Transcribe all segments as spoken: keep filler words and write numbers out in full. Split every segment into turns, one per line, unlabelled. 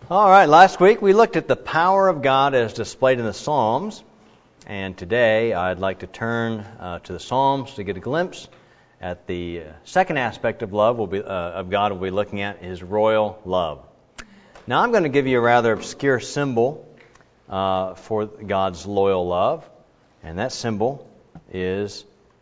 All right, last week we looked at the power of God as displayed in the Psalms, and today I'd like to turn uh, to the Psalms to get a glimpse at the second aspect of love we'll be, uh, of God we'll be looking at, His royal love. Now I'm going to give you a rather obscure symbol uh, for God's loyal love, and that symbol is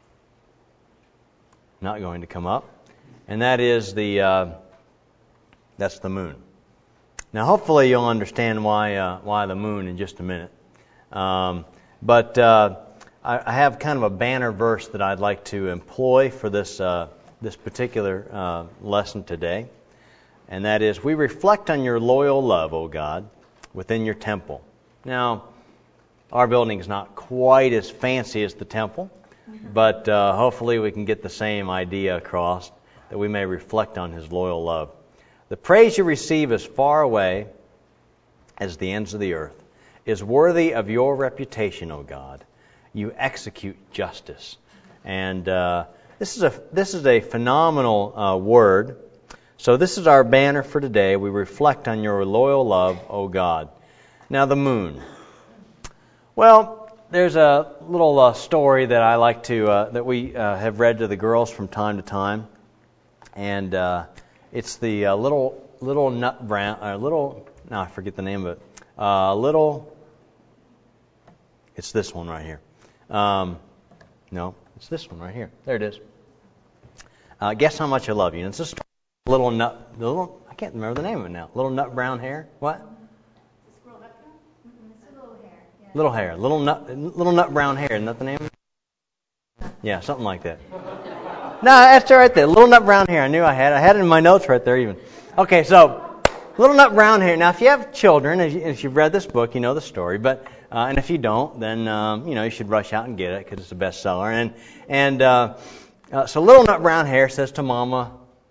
not going to come up, and that is the uh, that's the moon. Now, hopefully, you'll understand why uh, why the moon in just a minute. Um, but uh, I, I have kind of a banner verse that I'd like to employ for this uh, this particular uh, lesson today, and that is, "We reflect on your loyal love, O God, within your temple." Now, our building is not quite as fancy as the temple, but uh, hopefully we can get the same idea across, that we may reflect on His loyal love. "The praise you receive as far away as the ends of the earth is worthy of your reputation, O God. You execute justice." And uh, this is a this is a phenomenal uh, word. So this is our banner for today. We reflect on your loyal love, O God. Now the moon. Well, there's a little uh, story that I like to uh, that we uh, have read to the girls from time to time, and. Uh, It's the uh, little little nut brown, uh, little, no, I forget the name of it. Uh, little, it's this one right here. Um, no, it's this one right here. There it is. Uh, Guess How Much I Love You. And it's just little nut, the little, I can't remember the name of it now. Little nut brown hair. What?
Squirrel nut brown? Mm-hmm. It's a little hair. Yeah.
Little hair, little nut, little nut brown hair. Isn't that the name of it? Yeah, something like that. No, that's right there. Little nut brown hair. I knew I had it. I had it in my notes right there even. Okay, so little nut brown hair. Now, if you have children, if, you, if you've read this book, you know the story. But uh, and if you don't, then um, you know you should rush out and get it because it's a bestseller. And and uh, uh, so little nut brown hair says to Mama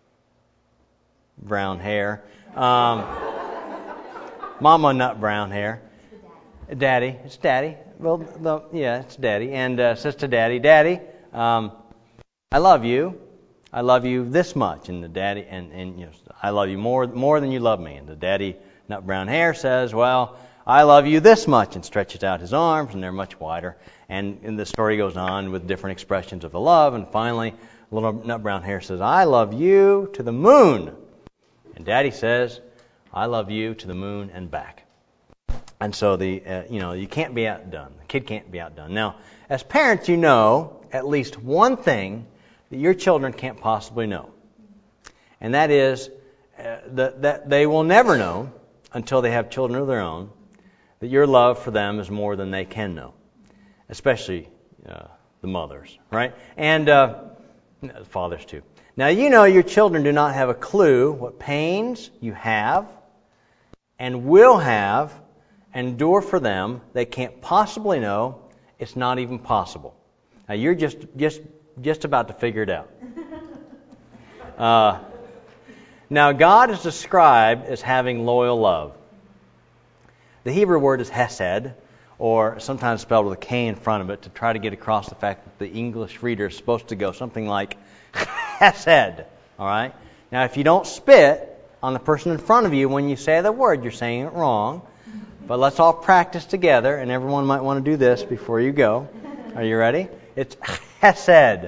brown hair, um, Mama nut brown hair, Daddy, it's Daddy. Well, the, yeah, it's Daddy, and uh, says to Daddy, Daddy. Um, I love you. I love you this much. And the daddy, and, and you know, I love you more more than you love me. And the daddy, nut brown hair, says, well, I love you this much, and stretches out his arms, and they're much wider. And, and the story goes on with different expressions of the love. And finally, little nut brown hair says, I love you to the moon. And Daddy says, I love you to the moon and back. And so the uh, you know you can't be outdone. The kid can't be outdone. Now, as parents, you know at least one thing that your children can't possibly know. And that is uh, that, that they will never know, until they have children of their own, that your love for them is more than they can know. Especially uh, the mothers, right? And uh, the fathers too. Now, you know your children do not have a clue what pains you have and will have endure for them. They can't possibly know. It's not even possible. Now, you're just just just about to figure it out. Uh, now, God is described as having loyal love. The Hebrew word is hesed, or sometimes spelled with a K in front of it, to try to get across the fact that the English reader is supposed to go something like hesed. All right? Now, if you don't spit on the person in front of you when you say the word, you're saying it wrong. But let's all practice together, and everyone might want to do this before you go. Are you ready? It's hesed.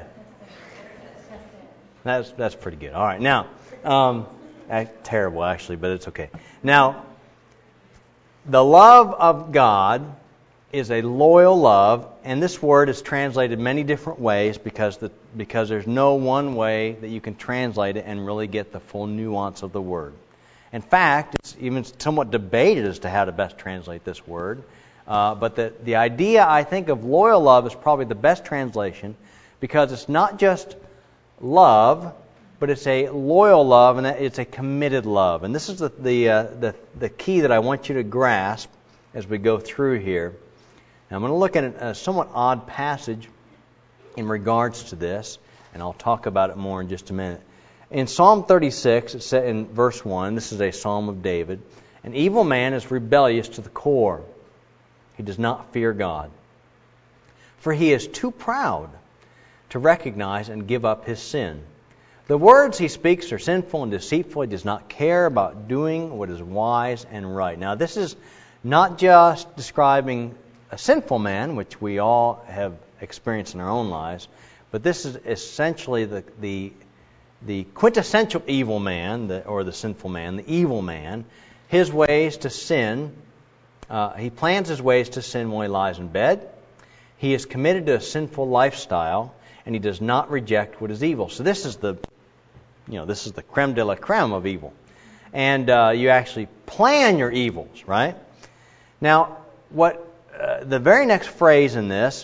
That's that's pretty good. All right, now, um, terrible actually, but it's okay. Now, the love of God is a loyal love, and this word is translated many different ways because the because there's no one way that you can translate it and really get the full nuance of the word. In fact, it's even somewhat debated as to how to best translate this word. Uh, but the, the idea, I think, of loyal love is probably the best translation, because it's not just love, but it's a loyal love, and it's a committed love. And this is the the uh, the, the key that I want you to grasp as we go through here. Now, I'm going to look at a somewhat odd passage in regards to this, and I'll talk about it more in just a minute. In Psalm thirty-six, it said in verse one, this is a psalm of David, "An evil man is rebellious to the core. He does not fear God, for he is too proud to recognize and give up his sin. The words he speaks are sinful and deceitful. He does not care about doing what is wise and right. Now, this is not just describing a sinful man, which we all have experienced in our own lives, but this is essentially the the, the quintessential evil man, the, or the sinful man, the evil man. His ways to sin, uh, he plans his ways to sin when he lies in bed. He is committed to a sinful lifestyle, and he does not reject what is evil. So this is the, you know, this is the creme de la creme of evil. And uh, you actually plan your evils, right? Now, what uh, the very next phrase in this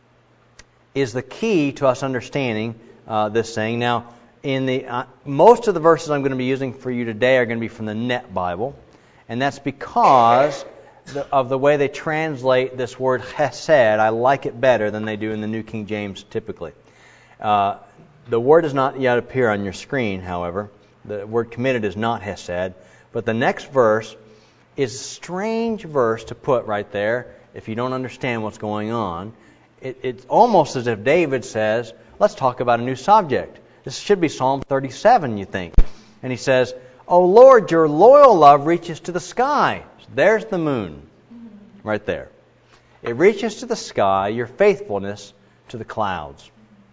is the key to us understanding uh, this thing. Now, in the uh, most of the verses I'm going to be using for you today are going to be from the Net Bible, and that's because the, of the way they translate this word hesed. I like it better than they do in the New King James typically. Uh, the word does not yet appear on your screen, however. The word committed is not hesed, but the next verse is a strange verse to put right there if you don't understand what's going on. It, it's almost as if David says, let's talk about a new subject. This should be Psalm thirty-seven, you think. And he says, "O Lord, your loyal love reaches to the sky." There's the moon, right there. It reaches to the sky, your faithfulness to the clouds.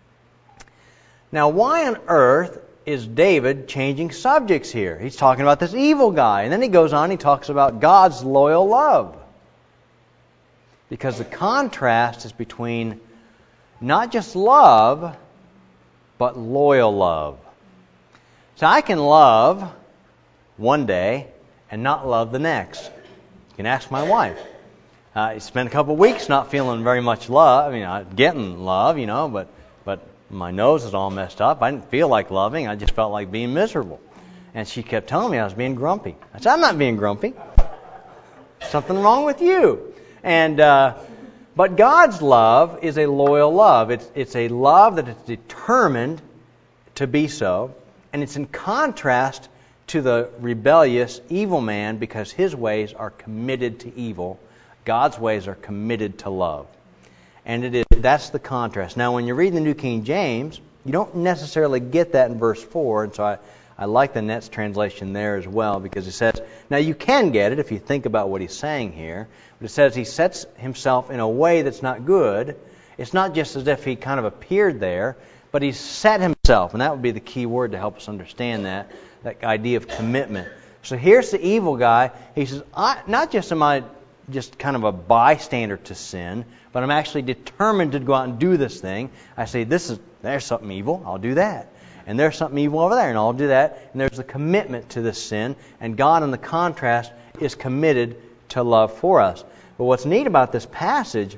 Now, why on earth is David changing subjects here? He's talking about this evil guy. And then he goes on, he talks about God's loyal love. Because the contrast is between not just love, but loyal love. So I can love one day and not love the next. You can ask my wife. Uh, I spent a couple of weeks not feeling very much love. I mean, I'm getting love, you know, but but my nose is all messed up. I didn't feel like loving. I just felt like being miserable. And she kept telling me I was being grumpy. I said, I'm not being grumpy. Something wrong with you. And uh, but God's love is a loyal love. It's it's a love that is determined to be so, and it's in contrast to the rebellious evil man because his ways are committed to evil. God's ways are committed to love. And it is that's the contrast. Now, when you read the New King James, you don't necessarily get that in verse four, and so I, I like the Net's translation there as well, because it says, now you can get it if you think about what he's saying here, but it says he sets himself in a way that's not good. It's not just as if he kind of appeared there, but he's set himself, and that would be the key word to help us understand that, that idea of commitment. So here's the evil guy. He says, I, not just am I just kind of a bystander to sin, but I'm actually determined to go out and do this thing. I say, this is there's something evil, I'll do that. And there's something evil over there, and I'll do that. And there's a commitment to this sin, and God, in the contrast, is committed to love for us. But what's neat about this passage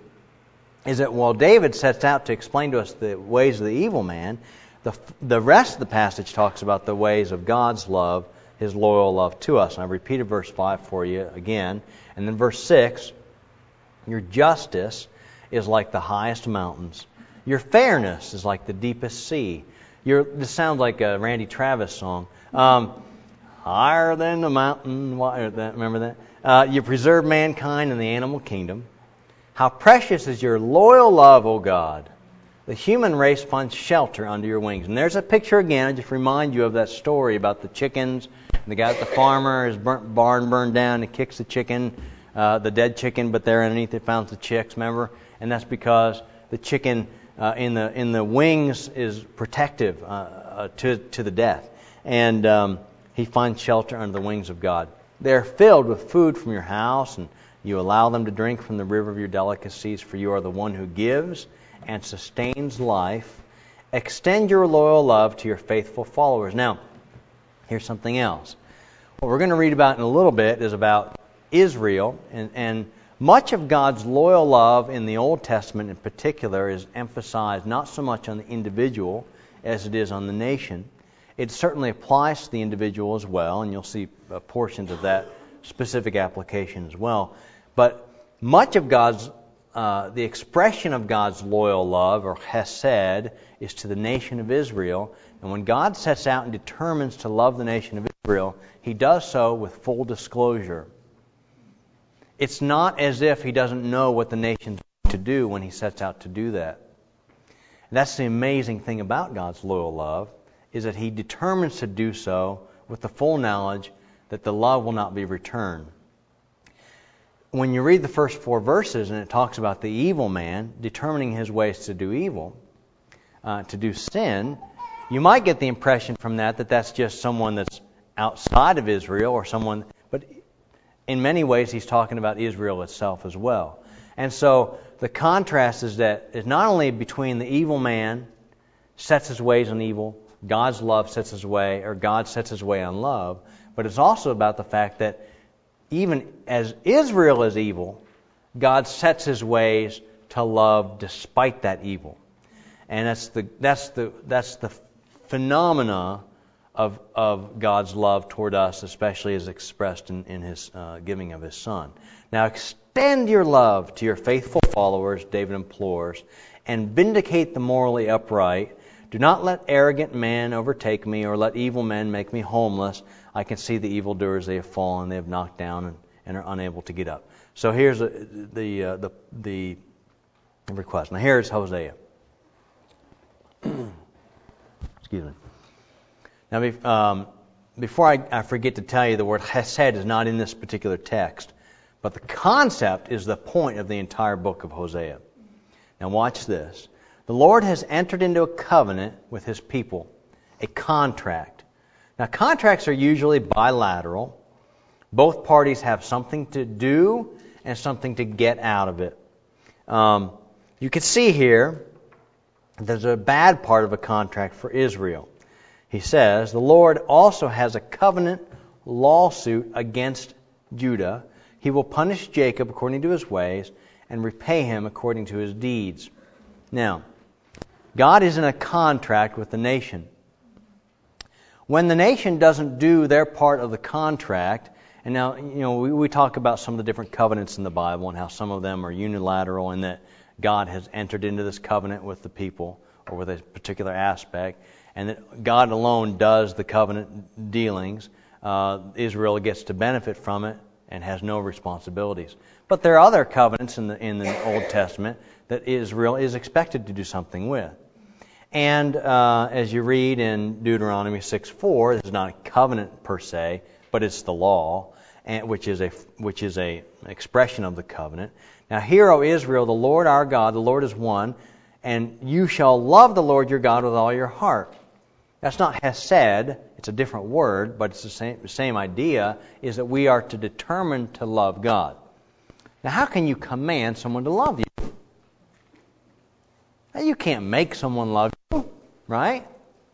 is that while David sets out to explain to us the ways of the evil man, the the rest of the passage talks about the ways of God's love, His loyal love to us. And I've repeated verse five for you again. And then verse six, your justice is like the highest mountains. Your fairness is like the deepest sea. Your, this sounds like a Randy Travis song. Um, higher than the mountain. Remember that? Uh, you preserve mankind in the animal kingdom. How precious is your loyal love, O God. The human race finds shelter under your wings. And there's a picture again. I just remind you of that story about the chickens. And the guy at the farmer, his burnt barn burned down. He kicks the chicken, uh, the dead chicken, but there underneath it found the chicks, remember? And that's because the chicken uh, in the in the wings is protective uh, uh, to, to the death. And um, he finds shelter under the wings of God. They're filled with food from your house, and you allow them to drink from the river of your delicacies, for you are the one who gives and sustains life. Extend your loyal love to your faithful followers. Now, here's something else. What we're going to read about in a little bit is about Israel, and, and much of God's loyal love in the Old Testament in particular is emphasized not so much on the individual as it is on the nation. It certainly applies to the individual as well, and you'll see uh, portions of that specific application as well. But much of God's, uh, the expression of God's loyal love, or hesed, is to the nation of Israel. And when God sets out and determines to love the nation of Israel, He does so with full disclosure. It's not as if He doesn't know what the nation's going to do when He sets out to do that. And that's the amazing thing about God's loyal love, is that he determines to do so with the full knowledge that the love will not be returned. When you read the first four verses and it talks about the evil man determining his ways to do evil, uh, to do sin, you might get the impression from that that that's just someone that's outside of Israel or someone, but in many ways he's talking about Israel itself as well. And so the contrast is that it's not only between the evil man sets his ways on evil, God's love sets his way, or God sets his way on love, but it's also about the fact that even as Israel is evil, God sets his ways to love despite that evil. And that's the that's the that's the phenomena of of God's love toward us, especially as expressed in, in his uh, giving of his Son. Now extend your love to your faithful followers, David implores, and vindicate the morally upright. Do not let arrogant man overtake me, or let evil men make me homeless. I can see the evildoers, they have fallen, they have knocked down, and, and are unable to get up. So here's a, the, uh, the the request. Now here's Hosea. Excuse me. Now, be, um, before I, I forget to tell you, the word hesed is not in this particular text, but the concept is the point of the entire book of Hosea. Now watch this. The Lord has entered into a covenant with his people, a contract. Now contracts are usually bilateral. Both parties have something to do and something to get out of it. Um, you can see here there's a bad part of a contract for Israel. He says, the Lord also has a covenant lawsuit against Judah. He will punish Jacob according to his ways and repay him according to his deeds. Now, God is in a contract with the nation. When the nation doesn't do their part of the contract, and now, you know, we, we talk about some of the different covenants in the Bible and how some of them are unilateral and that God has entered into this covenant with the people or with a particular aspect, and that God alone does the covenant dealings. Uh, Israel gets to benefit from it and has no responsibilities. But there are other covenants in the in the Old Testament that Israel is expected to do something with. And uh, as you read in Deuteronomy six four, this is not a covenant per se, but it's the law, and which is a which is a expression of the covenant. Now, hear, O Israel, the Lord our God, the Lord is one, and you shall love the Lord your God with all your heart. That's not hesed, it's a different word, but it's the same, the same idea, is that we are to determine to love God. Now, how can you command someone to love you? Now, you can't make someone love you, right?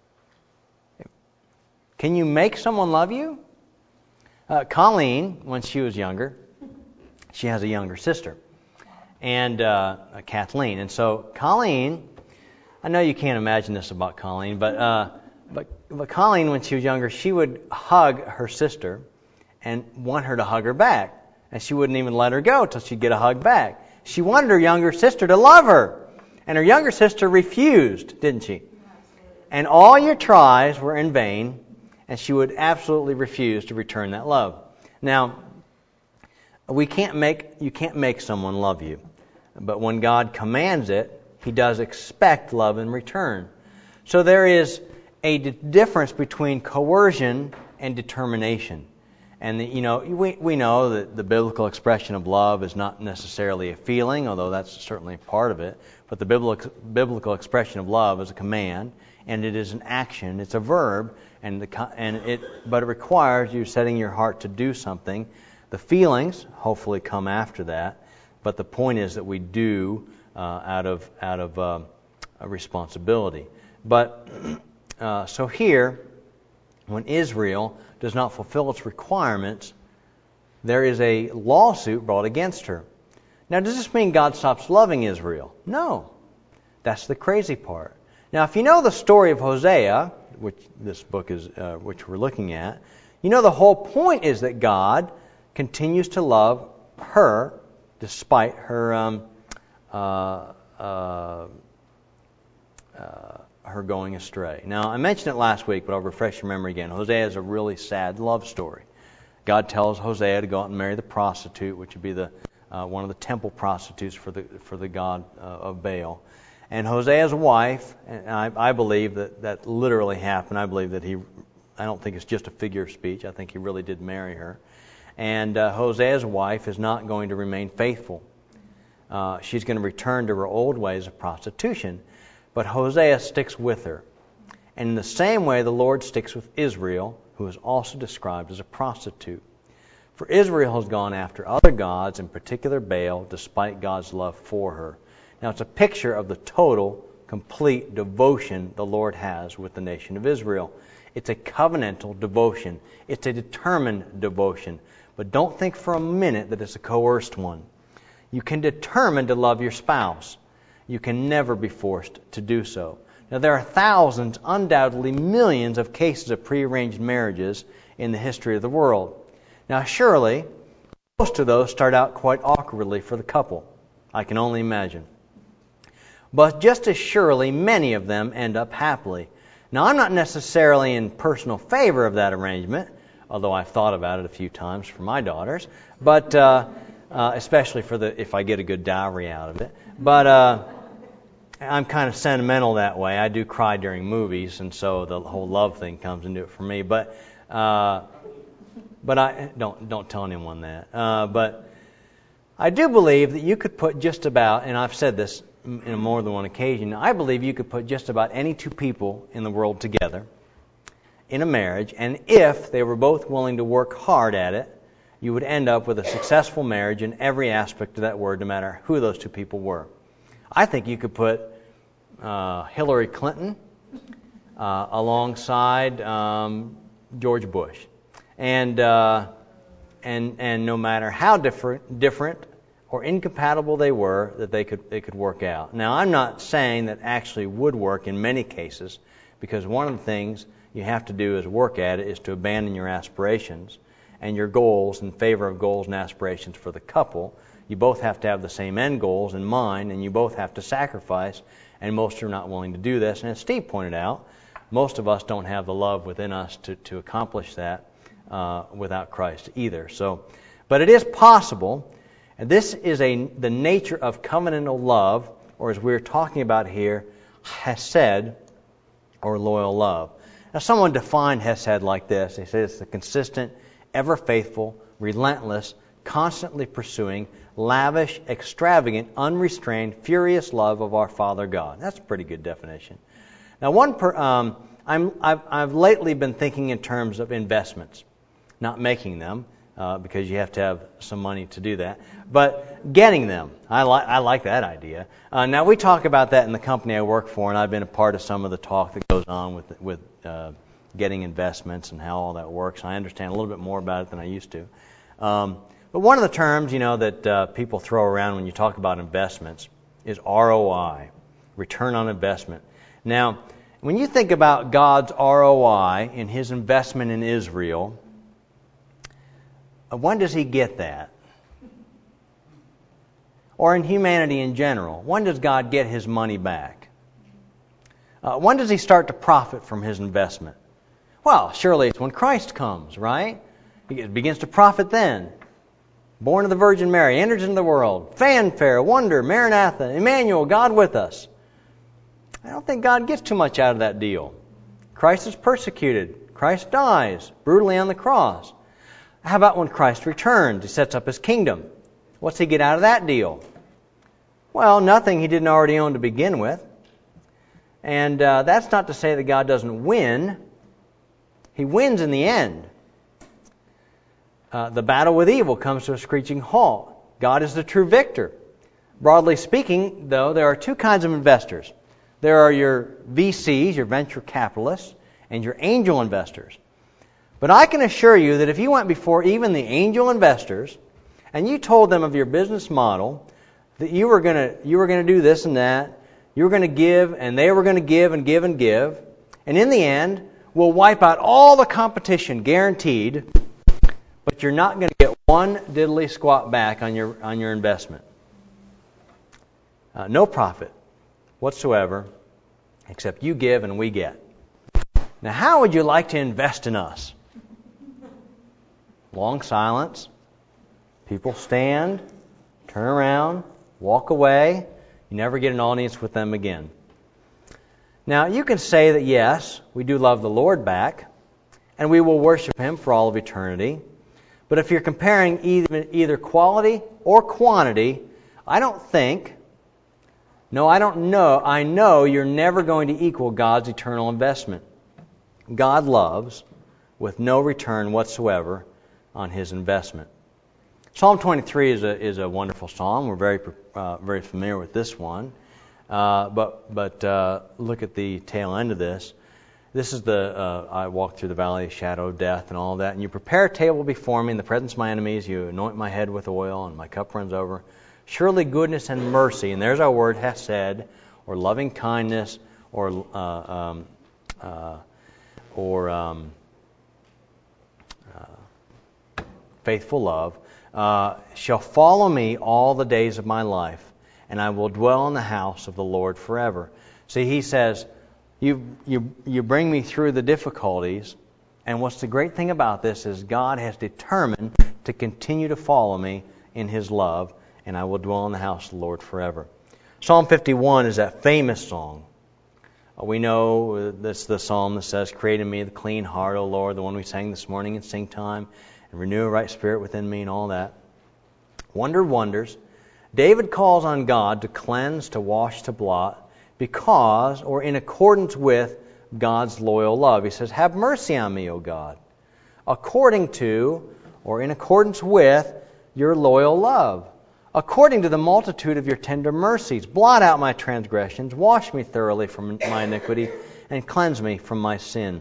Can you make someone love you? Uh, Colleen, when she was younger, she has a younger sister, and uh, Kathleen. And so Colleen, I know you can't imagine this about Colleen, but uh, but but Colleen, when she was younger, she would hug her sister and want her to hug her back, and she wouldn't even let her go till she'd get a hug back. She wanted her younger sister to love her, and her younger sister refused, didn't she? And all your tries were in vain, and she would absolutely refuse to return that love. Now, we can't make you can't make someone love you, but when God commands it, He does expect love in return. So there is a d- difference between coercion and determination. And the, you know, we we know that the biblical expression of love is not necessarily a feeling, although that's certainly part of it. But the biblical biblical expression of love is a command, and it is an action. It's a verb, and the and it but it requires you setting your heart to do something. The feelings hopefully come after that, but the point is that we do uh, out of out of uh, a responsibility. But uh, so here, when Israel does not fulfill its requirements, there is a lawsuit brought against her. Now, does this mean God stops loving Israel? No. That's the crazy part. Now, if you know the story of Hosea, which this book is, uh, which we're looking at, you know the whole point is that God continues to love her despite her um, uh, uh, uh, her going astray. Now, I mentioned it last week, but I'll refresh your memory again. Hosea is a really sad love story. God tells Hosea to go out and marry the prostitute, which would be the uh, one of the temple prostitutes for the for the god uh, of Baal. And Hosea's wife, and I, I believe that that literally happened. I believe that he, I don't think it's just a figure of speech. I think he really did marry her. And uh, Hosea's wife is not going to remain faithful. Uh, she's going to return to her old ways of prostitution. But Hosea sticks with her. And in the same way, the Lord sticks with Israel, who is also described as a prostitute. For Israel has gone after other gods, in particular Baal, despite God's love for her. Now, it's a picture of the total, complete devotion the Lord has with the nation of Israel. It's a covenantal devotion. It's a determined devotion. But don't think for a minute that it's a coerced one. You can determine to love your spouse. You can never be forced to do so. Now, there are thousands, undoubtedly millions of cases of prearranged marriages in the history of the world. Now, surely, most of those start out quite awkwardly for the couple. I can only imagine. But just as surely, many of them end up happily. Now, I'm not necessarily in personal favor of that arrangement, although I've thought about it a few times for my daughters, but uh, uh, especially for the if I get a good dowry out of it. But uh, I'm kind of sentimental that way. I do cry during movies, and so the whole love thing comes into it for me. But uh, but I don't don't tell anyone that. Uh, but I do believe that you could put just about, and I've said this in more than one occasion, I believe you could put just about any two people in the world together in a marriage, and if they were both willing to work hard at it, you would end up with a successful marriage in every aspect of that word, no matter who those two people were. I think you could put uh, Hillary Clinton uh, alongside um, George Bush, and uh, and and no matter how different different or incompatible they were, that they could they could work out. Now, I'm not saying that actually would work in many cases, because one of the things you have to do is work at it is to abandon your aspirations and your goals in favor of goals and aspirations for the couple. You both have to have the same end goals in mind, and you both have to sacrifice, and most are not willing to do this. And as Steve pointed out, most of us don't have the love within us to, to accomplish that uh, without Christ either. So, but it is possible. And this is a the nature of covenantal love, or as we're talking about here, hesed, or loyal love. Now, someone defined hesed like this. They say it's the consistent, ever faithful, relentless, constantly pursuing, lavish, extravagant, unrestrained, furious love of our Father God. That's a pretty good definition. Now, one per, um, I'm, I've, I've lately been thinking in terms of investments, not making them. Uh, because you have to have some money to do that. But getting them, I, li- I like that idea. Uh, now, we talk about that in the company I work for, and I've been a part of some of the talk that goes on with with uh, getting investments and how all that works. I understand a little bit more about it than I used to. Um, but one of the terms, you know, that uh, people throw around when you talk about investments is R O I, return on investment. Now, when you think about God's R O I in His investment in Israel, when does He get that? Or in humanity in general, when does God get His money back? Uh, when does He start to profit from His investment? Well, surely it's when Christ comes, right? He begins to profit then. Born of the Virgin Mary, enters into the world, fanfare, wonder, Maranatha, Emmanuel, God with us. I don't think God gets too much out of that deal. Christ is persecuted. Christ dies brutally on the cross. How about when Christ returns? He sets up His kingdom. What's He get out of that deal? Well, nothing He didn't already own to begin with. And uh, that's not to say that God doesn't win. He wins in the end. Uh, the battle with evil comes to a screeching halt. God is the true victor. Broadly speaking, though, there are two kinds of investors. There are your V Cs, your venture capitalists, and your angel investors. But I can assure you that if you went before even the angel investors and you told them of your business model, that you were going to you were going to do this and that, you were going to give and they were going to give and give and give, and in the end, we'll wipe out all the competition, guaranteed, but you're not going to get one diddly squat back on your on your investment. Uh, no profit whatsoever, except you give and we get. Now, how would you like to invest in us? Long silence. People stand, turn around, walk away. You never get an audience with them again. Now, you can say that, yes, we do love the Lord back, and we will worship Him for all of eternity. But if you're comparing either, either quality or quantity, I don't think, no, I don't know, I know you're never going to equal God's eternal investment. God loves with no return whatsoever on His investment. Psalm twenty-three is a is a wonderful psalm. We're very uh, very familiar with this one. Uh, but but uh, look at the tail end of this. This is the, uh, I walk through the valley of the shadow of death and all that. And you prepare a table before me in the presence of my enemies. You anoint my head with oil and my cup runs over. Surely goodness and mercy, and there's our word, hesed, or loving kindness, or uh, um, uh, or um, uh, faithful love, uh, shall follow me all the days of my life, and I will dwell in the house of the Lord forever. See, he says, you you you bring me through the difficulties, and what's the great thing about this is God has determined to continue to follow me in His love, and I will dwell in the house of the Lord forever. Psalm fifty-one is that famous song. We know that's the psalm that says, create in me the clean heart, O Lord, the one we sang this morning in sing time, and renew a right spirit within me and all that. Wonder wonders. David calls on God to cleanse, to wash, to blot, because, or in accordance with, God's loyal love. He says, have mercy on me, O God, according to, or in accordance with, your loyal love. According to the multitude of your tender mercies, blot out my transgressions, wash me thoroughly from my iniquity, and cleanse me from my sin.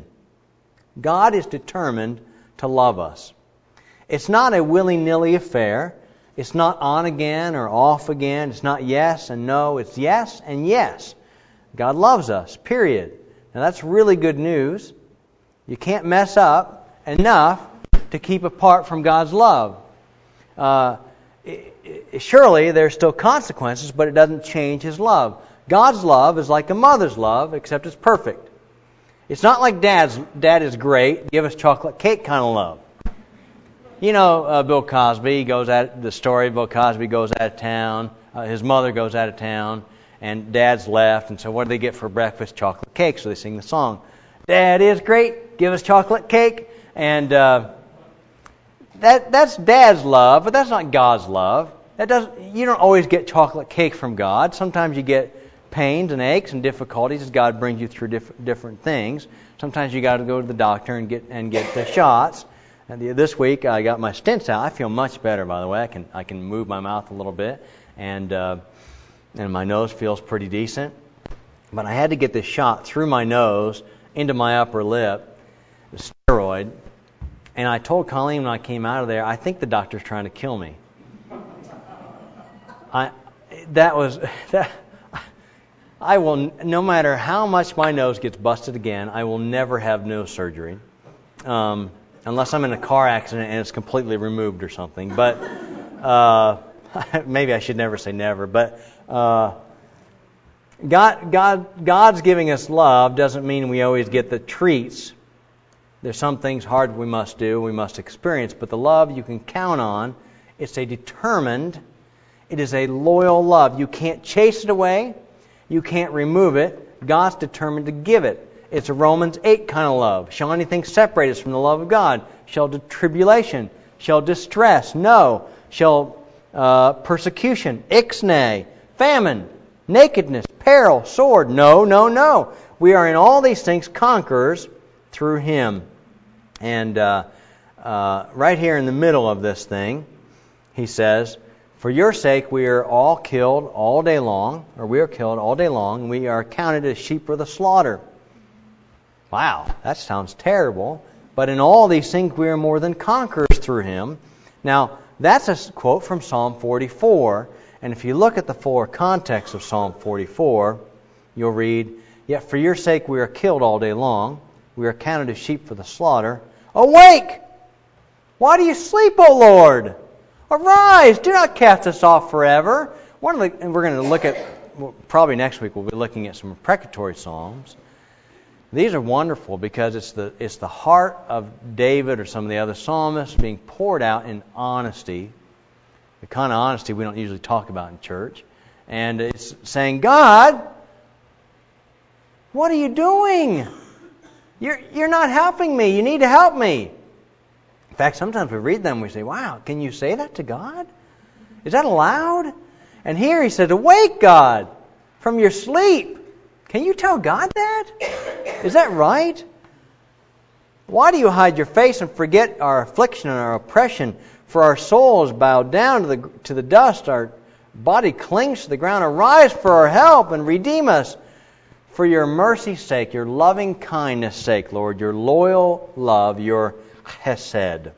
God is determined to love us. It's not a willy-nilly affair. It's not on again or off again. It's not yes and no. It's yes and yes. God loves us, period. Now that's really good news. You can't mess up enough to keep apart from God's love. Uh, surely there's still consequences, but it doesn't change His love. God's love is like a mother's love, except it's perfect. It's not like Dad's, Dad is great, give us chocolate cake kind of love. You know, uh, Bill Cosby goes out, the story, Bill Cosby goes out of town, uh, his mother goes out of town, and Dad's left, and so what do they get for breakfast? Chocolate cake, so they sing the song. Dad is great, give us chocolate cake, and uh, that that's Dad's love, but that's not God's love. That doesn't. You don't always get chocolate cake from God. Sometimes you get pains and aches and difficulties as God brings you through diff- different things. Sometimes you got to go to the doctor and get and get the shots. And the, this week I got my stents out. I feel much better, by the way. I can I can move my mouth a little bit, and uh, and my nose feels pretty decent. But I had to get this shot through my nose into my upper lip, the steroid. And I told Colleen when I came out of there, I think the doctor's trying to kill me. I that was that. I will, no matter how much my nose gets busted again, I will never have nose surgery, um, unless I'm in a car accident and it's completely removed or something. But uh, maybe I should never say never. But uh, God, God, God's giving us love doesn't mean we always get the treats. There's some things hard we must do, we must experience, but the love you can count on. It's a determined, it is a loyal love. You can't chase it away. You can't remove it. God's determined to give it. It's a Romans eight kind of love. Shall anything separate us from the love of God? Shall tribulation? Shall distress? No. Shall uh, persecution? Ixnay. Famine? Nakedness? Peril? Sword? No, no, no. We are in all these things conquerors through Him. And uh, uh, right here in the middle of this thing, he says, for your sake we are all killed all day long, or we are killed all day long, and we are counted as sheep for the slaughter. Wow, that sounds terrible. But in all these things we are more than conquerors through Him. Now, that's a quote from Psalm forty-four. And if you look at the fuller context of Psalm forty-four, you'll read, yet for your sake we are killed all day long. We are counted as sheep for the slaughter. Awake! Why do you sleep, O Lord? Arise! Do not cast us off forever. One of the, and we're going to look at, well, probably next week we'll be looking at some imprecatory psalms. These are wonderful because it's the it's the heart of David or some of the other psalmists being poured out in honesty. The kind of honesty we don't usually talk about in church. And it's saying, God, what are you doing? You're, you're not helping me. You need to help me. In fact, sometimes we read them and we say, wow, can you say that to God? Is that allowed? And here he said, awake, God, from your sleep. Can you tell God that? Is that right? Why do you hide your face and forget our affliction and our oppression? For our souls bow down to the to the dust. Our body clings to the ground. Arise for our help and redeem us. For your mercy's sake, your loving kindness' sake, Lord, your loyal love, your hesed.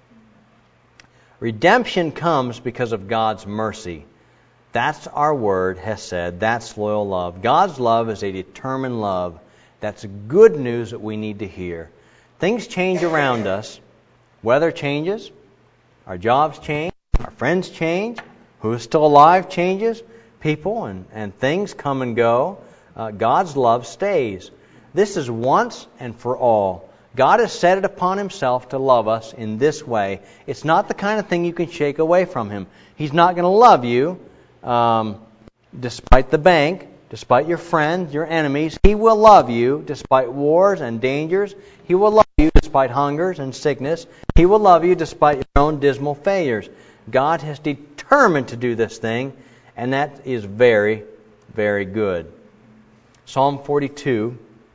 Redemption comes because of God's mercy. That's our word, hesed. That's loyal love. God's love is a determined love. That's good news that we need to hear. Things change around us. Weather changes. Our jobs change. Our friends change. Who is still alive changes. People and, and things come and go. Uh, God's love stays. This is once and for all. God has set it upon Himself to love us in this way. It's not the kind of thing you can shake away from Him. He's not going to love you um, despite the bank, despite your friends, your enemies. He will love you despite wars and dangers. He will love you despite hungers and sickness. He will love you despite your own dismal failures. God has determined to do this thing, and that is very, very good. Psalm forty-two,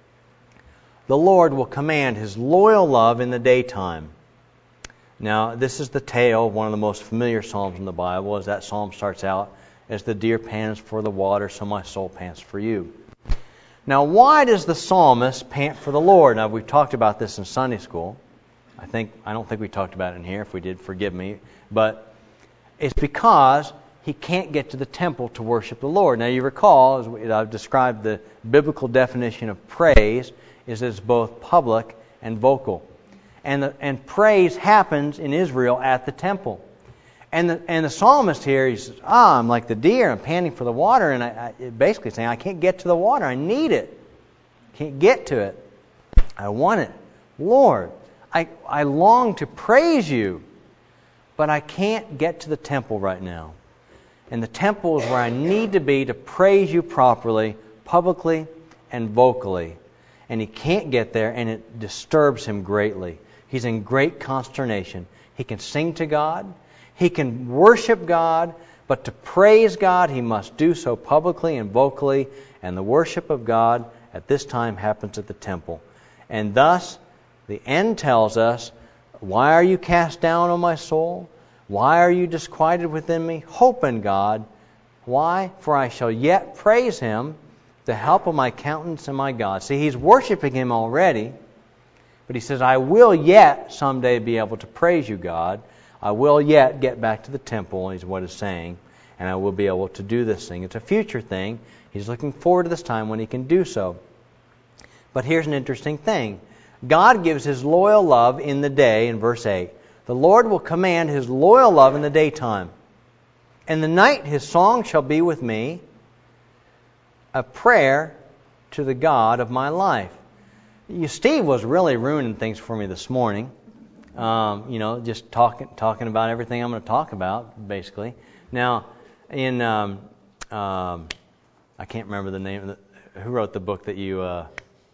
the Lord will command His loyal love in the daytime. Now, this is the tale of one of the most familiar psalms in the Bible, as that psalm starts out, as the deer pants for the water, so my soul pants for you. Now, why does the psalmist pant for the Lord? Now, we've talked about this in Sunday school. I think I don't think we talked about it in here. If we did, forgive me. But it's because he can't get to the temple to worship the Lord. Now, you recall, as we, I've described the biblical definition of praise, is that it's both public and vocal. And the, and praise happens in Israel at the temple. And the, and the psalmist here, he says, ah, I'm like the deer, I'm panting for the water, and I, I basically saying, I can't get to the water, I need it. Can't get to it. I want it. Lord, I, I long to praise you, but I can't get to the temple right now. And the temple is where I need to be to praise you properly, publicly and vocally. And he can't get there, and it disturbs him greatly. He's in great consternation. He can sing to God. He can worship God. But to praise God, he must do so publicly and vocally. And the worship of God at this time happens at the temple. And thus, the end tells us, why are you cast down, O my soul? Why are you disquieted within me? Hope in God. Why? For I shall yet praise Him, the help of my countenance and my God. See, he's worshiping Him already, but he says, I will yet someday be able to praise you, God. I will yet get back to the temple, is what he's saying, and I will be able to do this thing. It's a future thing. He's looking forward to this time when he can do so. But here's an interesting thing. God gives His loyal love in the day, in verse eight. The Lord will command His loyal love in the daytime. In the night His song shall be with me, a prayer to the God of my life. You, Steve was really ruining things for me this morning. Um, you know, just talking talking about everything I'm going to talk about, basically. Now, in um, um, I can't remember the name of the, who wrote the book that you. Uh,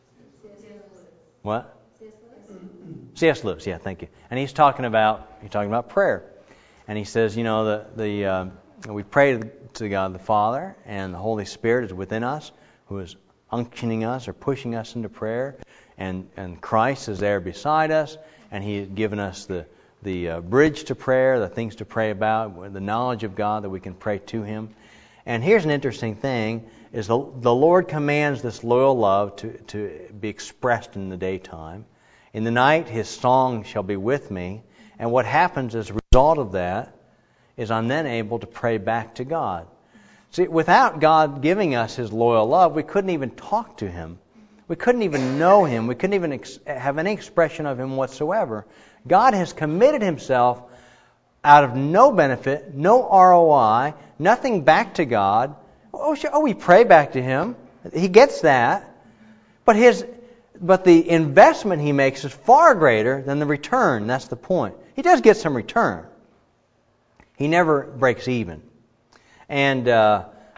what? C S Lewis, yeah, thank you. And he's talking about he's talking about prayer, and he says, you know, the the uh, we pray to God the Father, and the Holy Spirit is within us, who is unctioning us or pushing us into prayer, and and Christ is there beside us, and He has given us the the uh, bridge to prayer, the things to pray about, the knowledge of God that we can pray to Him. And here's an interesting thing: is the the Lord commands this loyal love to to be expressed in the daytime. In the night, His song shall be with me. And what happens as a result of that is I'm then able to pray back to God. See, without God giving us His loyal love, we couldn't even talk to Him. We couldn't even know Him. We couldn't even ex- have any expression of Him whatsoever. God has committed Himself out of no benefit, no R O I, nothing back to God. Oh, sure, oh, we pray back to Him. He gets that. But His... But the investment He makes is far greater than the return. That's the point. He does get some return. He never breaks even. And uh,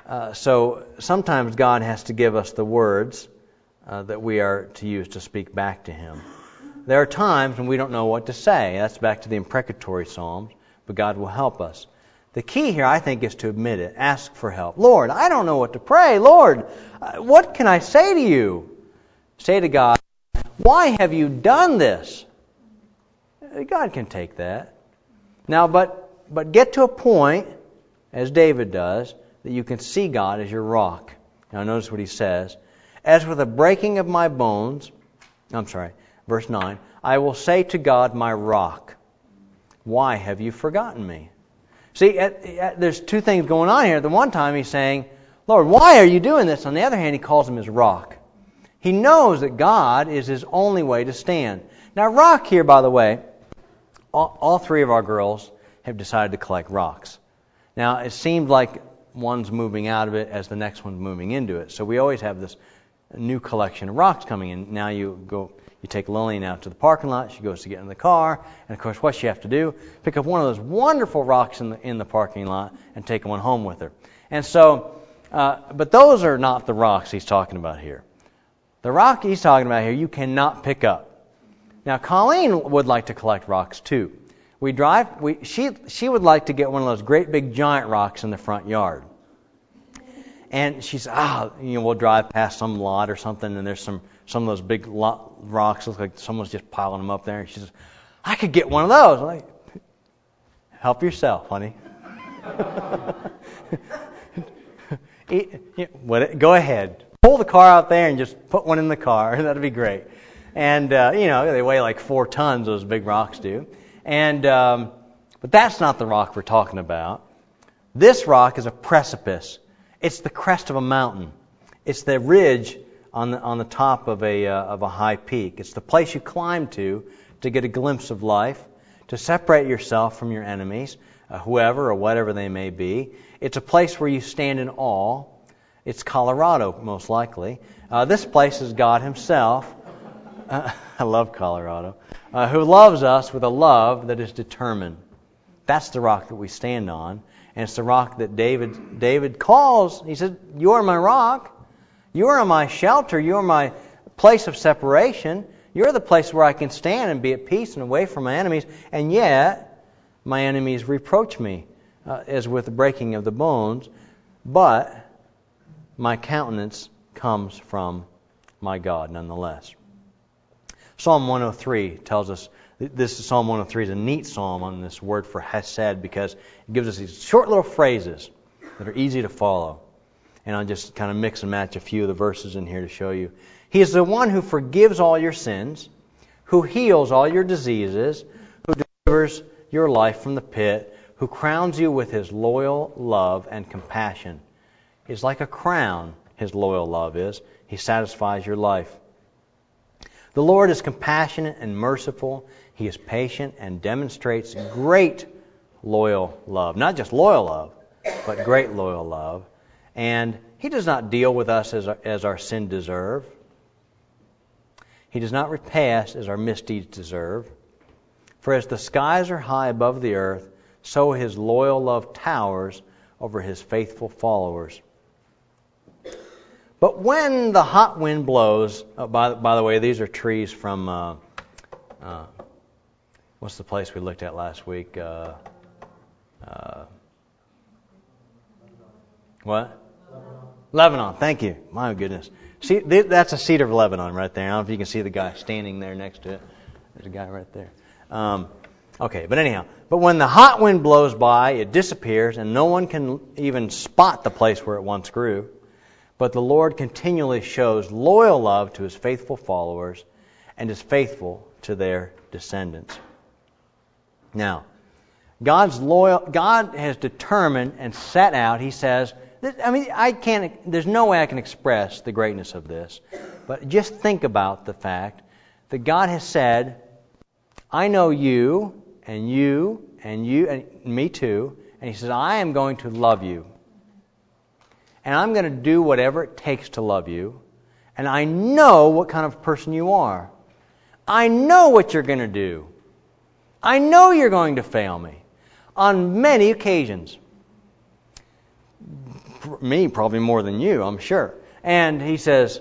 Uh, so sometimes God has to give us the words uh, that we are to use to speak back to Him. There are times when we don't know what to say. That's back to the imprecatory Psalms, but God will help us. The key here, I think, is to admit it. Ask for help. Lord, I don't know what to pray. Lord, uh, what can I say to you? Say to God, why have you done this? God can take that. Now, but but get to a point, as David does, that you can see God as your rock. Now, notice what he says. As for the breaking of my bones, I'm sorry, verse nine, I will say to God, my rock, why have you forgotten me? See, at, at, there's two things going on here. At the one time, he's saying, Lord, why are you doing this? On the other hand, he calls him his rock. He knows that God is his only way to stand. Now, rock here, by the way, all, all three of our girls have decided to collect rocks. Now, it seemed like one's moving out of it as the next one's moving into it. So we always have this new collection of rocks coming in. Now you go, you take Lillian out to the parking lot. She goes to get in the car. And, of course, what she have to do, pick up one of those wonderful rocks in the, in the parking lot and take one home with her. And so, uh, but those are not the rocks he's talking about here. The rock he's talking about here, you cannot pick up. Now, Colleen would like to collect rocks, too. We drive. We she she would like to get one of those great big giant rocks in the front yard. And she said, ah, you know, we'll drive past some lot or something, and there's some some of those big lot, rocks. Look like someone's just piling them up there. And she says, I could get one of those. I'm like, help yourself, honey. Go ahead, pull the car out there and just put one in the car. That'd be great. And uh, you know, they weigh like four tons. Those big rocks do. And um, but that's not the rock we're talking about. This rock is a precipice. It's the crest of a mountain. It's the ridge on the on the top of a uh, of a high peak. It's the place you climb to to get a glimpse of life, to separate yourself from your enemies, uh, whoever or whatever they may be. It's a place where you stand in awe. It's Colorado, most likely. Uh, this place is God Himself. Uh, I love Colorado. Uh, who loves us with a love that is determined. That's the rock that we stand on. And it's the rock that David David calls. He said, you are my rock. You are my shelter. You are my place of separation. You're the place where I can stand and be at peace and away from my enemies. And yet, my enemies reproach me, uh, as with the breaking of the bones. But my countenance comes from my God nonetheless. Psalm one oh three tells us, this is Psalm one oh three is a neat psalm on this word for hesed because it gives us these short little phrases that are easy to follow. And I'll just kind of mix and match a few of the verses in here to show you. He is the one who forgives all your sins, who heals all your diseases, who delivers your life from the pit, who crowns you with His loyal love and compassion. It's like a crown, His loyal love is. He satisfies your life. The Lord is compassionate and merciful. He is patient and demonstrates great loyal love. Not just loyal love, but great loyal love. And He does not deal with us as our, as our sin deserve. He does not repay us as our misdeeds deserve. For as the skies are high above the earth, so His loyal love towers over His faithful followers. But when the hot wind blows, oh, by, by the way, these are trees from, uh, uh, what's the place we looked at last week? Uh, uh, what? Lebanon. Lebanon, thank you. My goodness. See, that's a cedar of Lebanon right there. I don't know if you can see the guy standing there next to it. There's a guy right there. Um, okay, but anyhow, but when the hot wind blows by, it disappears, and no one can even spot the place where it once grew. But the Lord continually shows loyal love to His faithful followers and is faithful to their descendants. Now, God's loyal, God has determined and set out, He says, I mean, I can't, there's no way I can express the greatness of this, but just think about the fact that God has said, I know you, and you, and you, and me too, and He says, I am going to love you. And I'm going to do whatever it takes to love you. And I know what kind of person you are. I know what you're going to do. I know you're going to fail me. On many occasions. me probably more than you, I'm sure. And he says,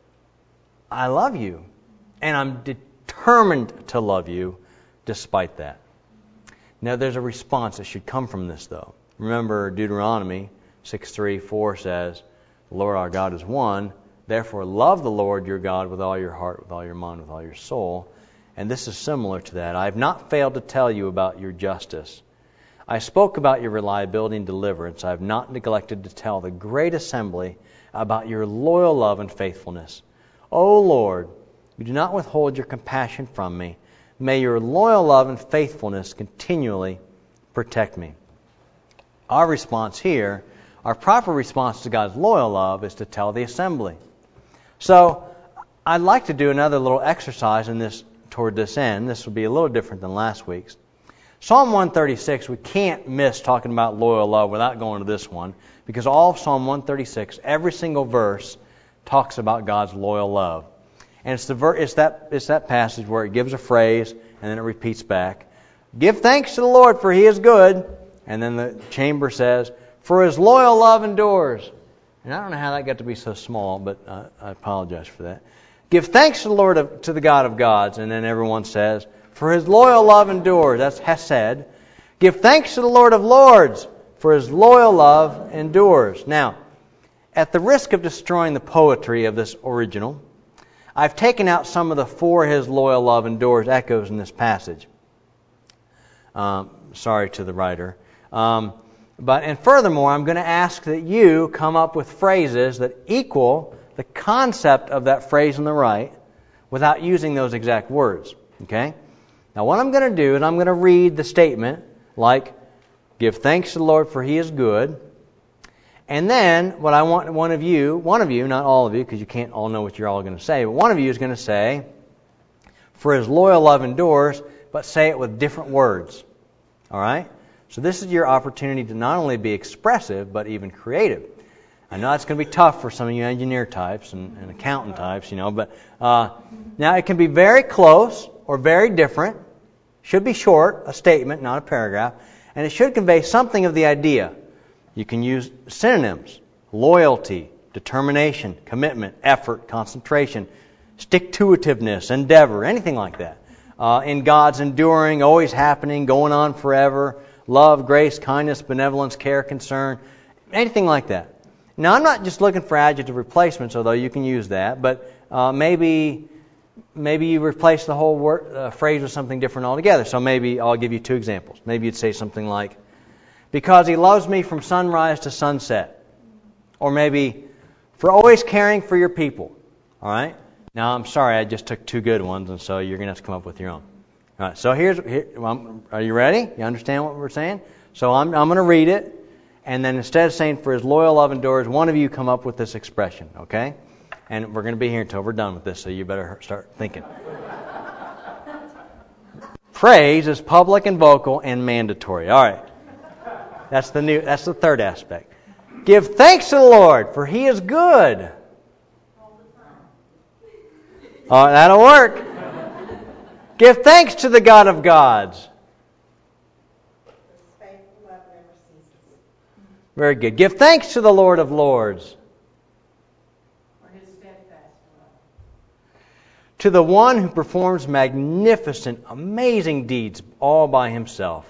I love you, and I'm determined to love you despite that. Now, there's a response that should come from this, though. Remember, Deuteronomy six three four says, the Lord our God is one. Therefore, love the Lord your God with all your heart, with all your mind, with all your soul. And this is similar to that. I have not failed to tell you about your justice. I spoke about your reliability and deliverance. I have not neglected to tell the great assembly about your loyal love and faithfulness. O Lord, you do not withhold your compassion from me. May your loyal love and faithfulness continually protect me. Our response here, our proper response to God's loyal love, is to tell the assembly. So, I'd like to do another little exercise in this toward this end. This will be a little different than last week's. Psalm one thirty-six, we can't miss talking about loyal love without going to this one, because all of Psalm one thirty-six, every single verse, talks about God's loyal love. And it's the ver- it's that it's that passage where it gives a phrase and then it repeats back. Give thanks to the Lord, for He is good. And then the chamber says, for His loyal love endures. And I don't know how that got to be so small, but uh, I apologize for that. Give thanks to the Lord, of, to the God of gods. And then everyone says, for His loyal love endures. That's Hesed. Give thanks to the Lord of lords, for His loyal love endures. Now, at the risk of destroying the poetry of this original, I've taken out some of the for His loyal love endures echoes in this passage. Um, sorry to the writer. Um, but and furthermore, I'm going to ask that you come up with phrases that equal the concept of that phrase on the right without using those exact words. Okay? Now what I'm going to do is I'm going to read the statement like, give thanks to the Lord for He is good. And then what I want one of you, one of you, not all of you, because you can't all know what you're all going to say, but one of you is going to say, for His loyal love endures, but say it with different words. All right? So this is your opportunity to not only be expressive, but even creative. I know it's going to be tough for some of you engineer types and, and accountant types, you know, but uh, now it can be very close or very different. Should be short, a statement, not a paragraph, and it should convey something of the idea. You can use synonyms: loyalty, determination, commitment, effort, concentration, stick-to-itiveness, endeavor, anything like that. Uh, in God's enduring, always happening, going on forever, love, grace, kindness, benevolence, care, concern, anything like that. Now, I'm not just looking for adjective replacements, although you can use that, but uh, maybe maybe you replace the whole word, uh, phrase with something different altogether. So maybe I'll give you two examples. Maybe you'd say something like, because He loves me from sunrise to sunset. Or maybe, for always caring for your people. All right? Now, I'm sorry, I just took two good ones, and so you're going to have to come up with your own. All right, so here's, here, well, are you ready? You understand what we're saying? So I'm, I'm going to read it, and then instead of saying, for His loyal love endures, one of you come up with this expression, okay? And we're going to be here until we're done with this, so you better start thinking. Praise is public and vocal and mandatory. All right. That's the new. That's the third aspect. Give thanks to the Lord, for He is good. Oh, that'll work. Give thanks to the God of gods. Very good. Give thanks to the Lord of lords.
For His steadfast love.
To the one who performs magnificent, amazing deeds all by Himself.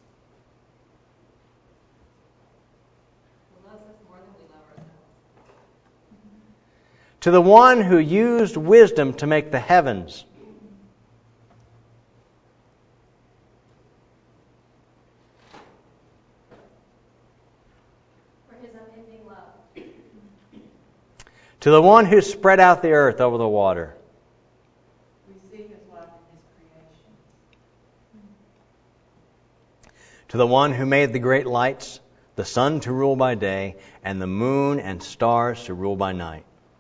Who loves us more than we love ourselves.
To the one who used wisdom to make the heavens. To the one who spread out the earth over the water.
We see His love in His creation.
To the one who made the great lights, the sun to rule by day, and the moon and stars to rule by night.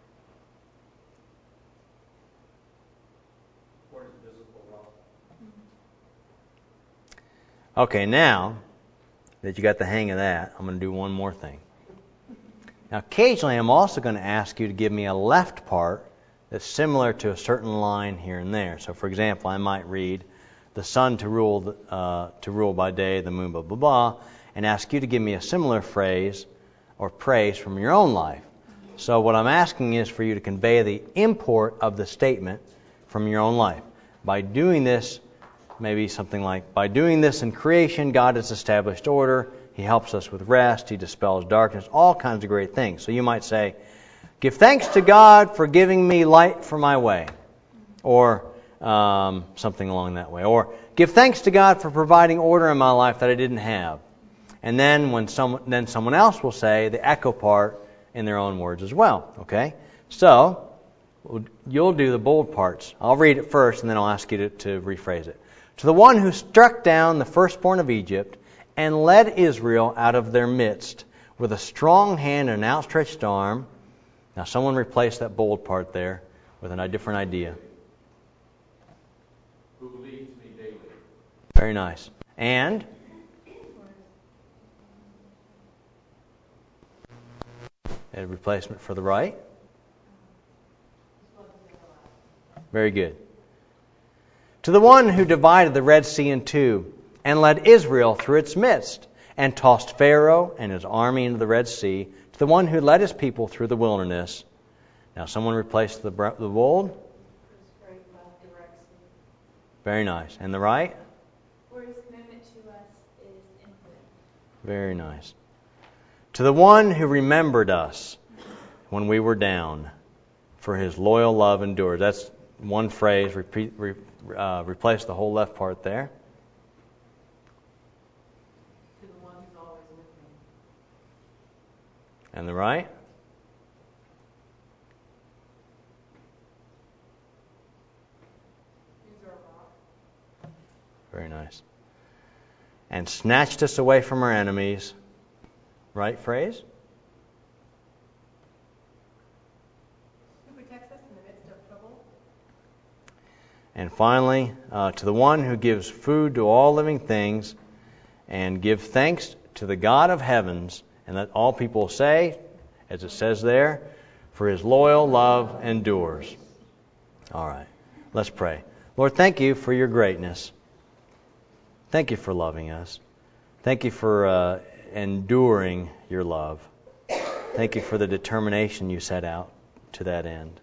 Okay, now that you got the hang of that, I'm going to do one more thing. Now, occasionally, I'm also going to ask you to give me a left part that's similar to a certain line here and there. So, for example, I might read, the sun to rule uh, to rule by day, the moon, blah, blah, blah, and ask you to give me a similar phrase, or praise from your own life. So what I'm asking is for you to convey the import of the statement from your own life. By doing this, maybe something like, by doing this in creation, God has established order. He helps us with rest. He dispels darkness. All kinds of great things. So you might say, give thanks to God for giving me light for my way. Or um, something along that way. Or give thanks to God for providing order in my life that I didn't have. And then when some, then someone else will say the echo part in their own words as well. Okay? So, you'll do the bold parts. I'll read it first and then I'll ask you to, to rephrase it. To the one who struck down the firstborn of Egypt and led Israel out of their midst with a strong hand and an outstretched arm. Now someone replace that bold part there with a different idea.
Who leads me daily.
Very nice. And a replacement for the right. Very good. To the one who divided the Red Sea in two and led Israel through its midst and tossed Pharaoh and his army into the Red Sea, to the one who led his people through the wilderness. Now someone replaced the, the bold. Very nice. And the right?
For his commitment to us is infinite.
Very nice. To the one who remembered us when we were down, for his loyal love endures. That's one phrase. Repeat, re, uh, replace the whole left part there.
To the one who's always with me.
And the right?
He's our rock.
Very nice. And snatched us away from our enemies. Right phrase?
Who protects us in the midst of trouble?
And finally, uh, to the one who gives food to all living things, and give thanks to the God of heavens, and let all people say, as it says there, for his loyal love endures. All right, let's pray. Lord, thank you for your greatness. Thank you for loving us. Thank you for uh, enduring your love. Thank you for the determination you set out to that end.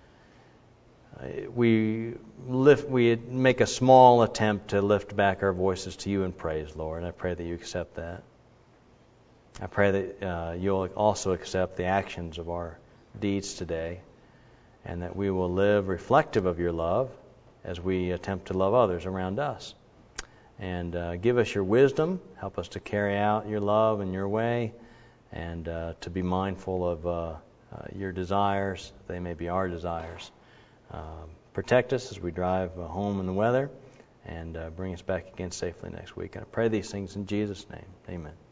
We lift, we make a small attempt to lift back our voices to you in praise, Lord, and I pray that you accept that. I pray that uh, you'll also accept the actions of our deeds today, and that we will live reflective of your love as we attempt to love others around us. And uh, give us your wisdom, help us to carry out your love in your way, and uh, to be mindful of uh, uh, your desires, they may be our desires. Um, protect us as we drive uh, home in the weather, and uh, bring us back again safely next week. And I pray these things in Jesus' name. Amen.